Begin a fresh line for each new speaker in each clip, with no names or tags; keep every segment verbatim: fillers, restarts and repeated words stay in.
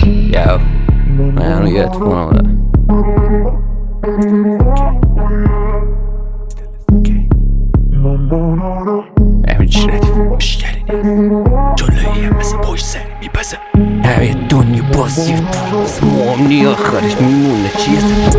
Yo, من رو یه اتفاق نموده همین چی ردیف مشکلی نیم جلوی هم مثل پشت سری میپسه همه دنیا بازی پاس موامنی آخرش میمونه چیه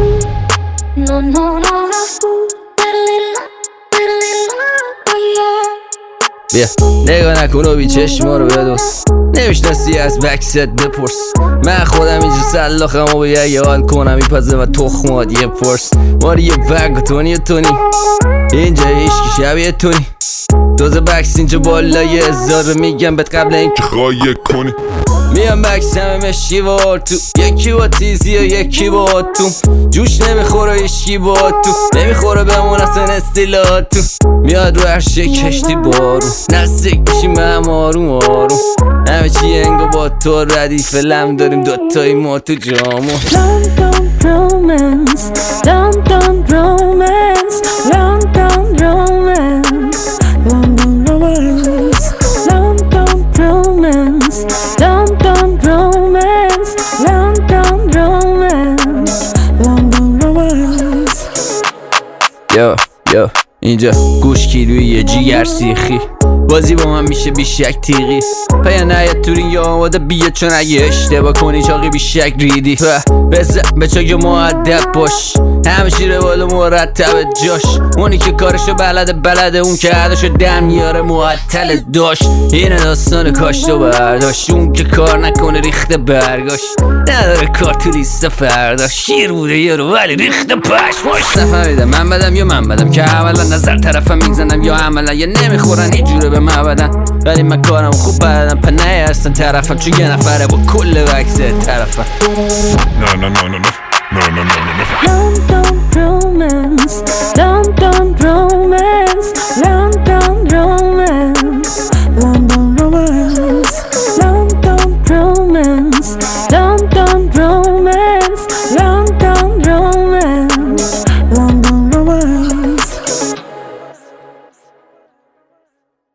بیا نگاه نکن و بی چشما رو بدوس نمیشناسی از بکست بپرس من خودم اینجا سلاخم و به یه حال کنم میپزه و تخمات یه پرس ماری یه بگ و تونی و تونی اینجا عشقی شبیه تونی دوز بکس اینجا بالای ازار رو میگم بهت قبل این که خواهی کنی میام بکس همه مشکی با تو یکی با تیزی و یکی با تو جوش نمیخوره اشکی با تو نمیخوره بمون اصلا استیلاتو میاد رو عرشه کشتی بارو نزدیک میشیم به هم آروم آروم همه چی انگا با تو ردیف لم داریم دوتایی ما تو جامو
London romance London romance London romance London romance London romance London romance London romance London romance
یا یا اینجا گوش کیلوی یه جیگر سیخی بازی با من میشه بیشک تیغی پیا نیاد تورین یا آماده بیه چون اگه اشتباه کنی چاقی بیشک ریدی بزن به چاک معدب باش همه شیره بالا مرتب جاش اونی که کارشو بلده بلده اون که عدشو دم میاره معطل داشت اینه داستان کاشت و برداشت اون که کار نکنه ریخته برگاش نداره کار تو لیست فردا شیر بوده یه رو ولی ریخته پشماش نفهمیدم من بدم یا من بدم که عملا نظر طرفم میزنم یا عملا یا نمیخورن هیچ جوره به من بدن ولی من کارم خوب بلدم پا نه هستن طرفم چون یه نفره با کل وکس طرفم
نه نه نه نه نه نه نه نه
London romance